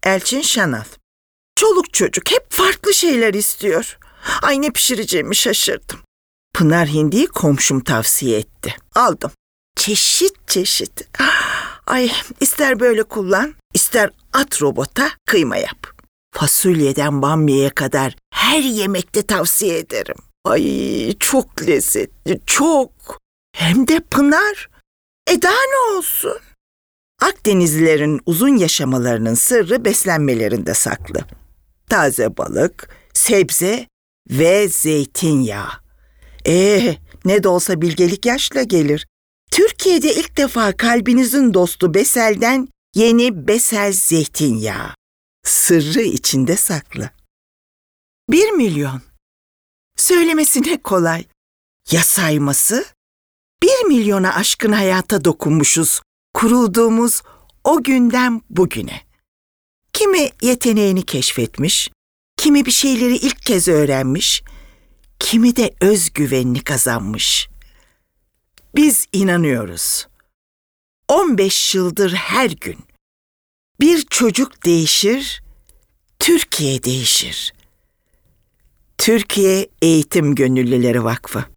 Elçin Şanal. Çoluk çocuk hep farklı şeyler istiyor. Ay ne pişireceğimi şaşırdım. Pınar hindiyi komşum tavsiye etti. Aldım. Çeşit çeşit. Ay ister böyle kullan, ister at robota kıyma yap. Fasulyeden bamyaya kadar her yemekte tavsiye ederim. Ay çok lezzetli, çok. Hem de Pınar. Daha ne olsun? Akdenizlilerin uzun yaşamalarının sırrı beslenmelerinde saklı. Taze balık, sebze ve zeytinyağı. Ne de olsa bilgelik yaşla gelir. Türkiye'de ilk defa kalbinizin dostu Besel'den yeni Besel zeytinyağı. Sırrı içinde saklı. 1 milyon. Söylemesi ne kolay. Ya sayması? 1 milyona aşkın hayata dokunmuşuz. Kurulduğumuz o günden bugüne. Kimi yeteneğini keşfetmiş, kimi bir şeyleri ilk kez öğrenmiş, kimi de özgüvenini kazanmış. Biz inanıyoruz. 15 yıldır her gün bir çocuk değişir, Türkiye değişir. Türkiye Eğitim Gönüllüleri Vakfı.